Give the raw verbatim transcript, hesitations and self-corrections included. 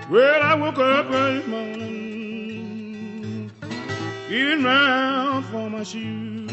Well, I woke up early morning, feeling round for my shoes.